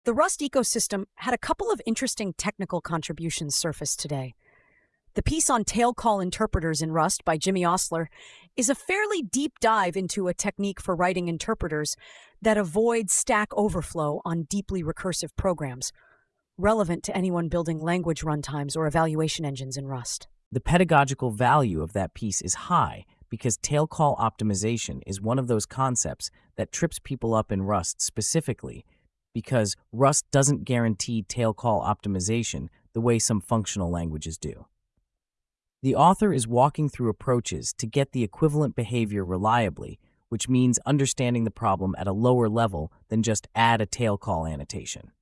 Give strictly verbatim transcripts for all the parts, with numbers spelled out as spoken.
The Rust ecosystem had a couple of interesting technical contributions surface today. The piece on tail call interpreters in Rust by Jimmy Osler is a fairly deep dive into a technique for writing interpreters that avoids stack overflow on deeply recursive programs, relevant to anyone building language runtimes or evaluation engines in Rust. The pedagogical value of that piece is high because tail call optimization is one of those concepts that trips people up in Rust specifically because Rust doesn't guarantee tail call optimization the way some functional languages do. The author is walking through approaches to get the equivalent behavior reliably, which means understanding the problem at a lower level than just add a tail call annotation.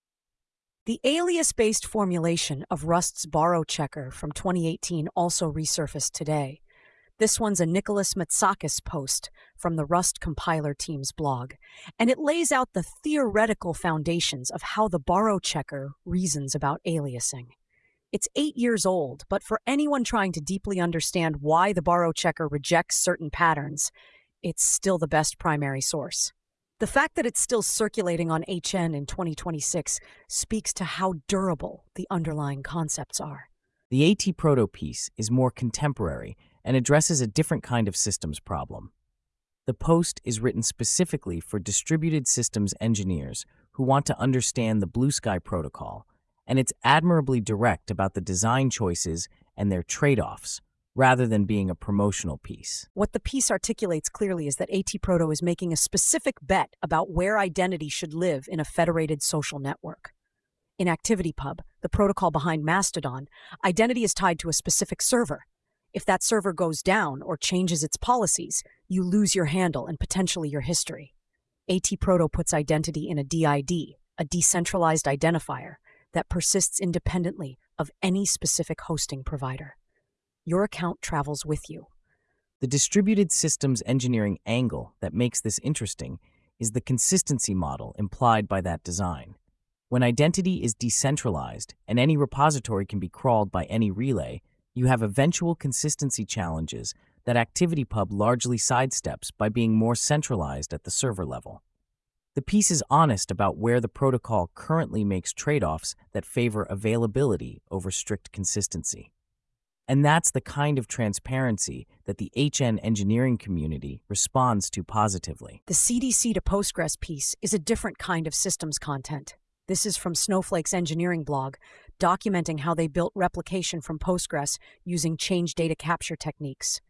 The alias-based formulation of Rust's borrow checker from twenty eighteen also resurfaced today. This one's a Nicholas Matsakis post from the Rust compiler team's blog, and it lays out the theoretical foundations of how the borrow checker reasons about aliasing. It's eight years old, but for anyone trying to deeply understand why the borrow checker rejects certain patterns, it's still the best primary source. The fact that it's still circulating on H N in twenty twenty-six speaks to how durable the underlying concepts are. The AT-Proto piece is more contemporary and addresses a different kind of systems problem. The post is written specifically for distributed systems engineers who want to understand the Blue Sky protocol, and it's admirably direct about the design choices and their trade-offs, rather than being a promotional piece. What the piece articulates clearly is that AT-Proto is making a specific bet about where identity should live in a federated social network. In ActivityPub, the protocol behind Mastodon, identity is tied to a specific server. If that server goes down or changes its policies, you lose your handle and potentially your history. AT-Proto puts identity in a D I D, a decentralized identifier, that persists independently of any specific hosting provider. Your account travels with you. The distributed systems engineering angle that makes this interesting is the consistency model implied by that design. When identity is decentralized and any repository can be crawled by any relay, you have eventual consistency challenges that ActivityPub largely sidesteps by being more centralized at the server level. The piece is honest about where the protocol currently makes trade-offs that favor availability over strict consistency. And that's the kind of transparency that the H N engineering community responds to positively. The C D C to Postgres piece is a different kind of systems content. This is from Snowflake's engineering blog, documenting how they built replication from Postgres using change data capture techniques.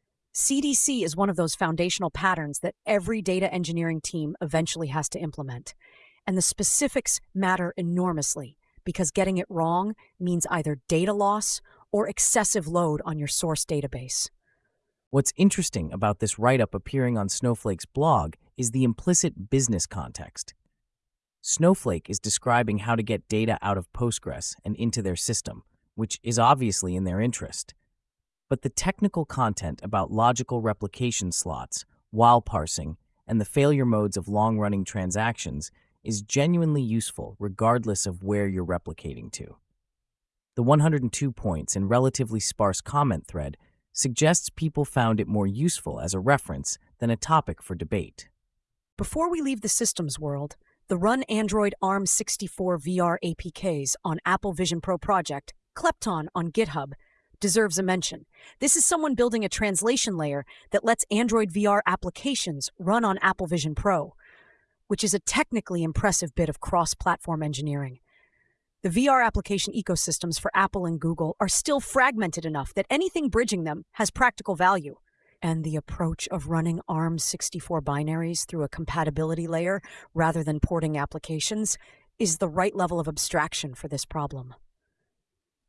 C D C is one of those foundational patterns that every data engineering team eventually has to implement. And the specifics matter enormously because getting it wrong means either data loss or excessive load on your source database. What's interesting about this write-up appearing on Snowflake's blog is the implicit business context. Snowflake is describing how to get data out of Postgres and into their system, which is obviously in their interest. But the technical content about logical replication slots, while parsing, and the failure modes of long-running transactions is genuinely useful regardless of where you're replicating to. The one hundred two points and relatively sparse comment thread suggests people found it more useful as a reference than a topic for debate. Before we leave the systems world, the Run Android ARM sixty-four V R A P Ks on Apple Vision Pro project, Klepton on GitHub, deserves a mention. This is someone building a translation layer that lets Android V R applications run on Apple Vision Pro, which is a technically impressive bit of cross-platform engineering. The V R application ecosystems for Apple and Google are still fragmented enough that anything bridging them has practical value. And the approach of running ARM sixty-four binaries through a compatibility layer rather than porting applications is the right level of abstraction for this problem.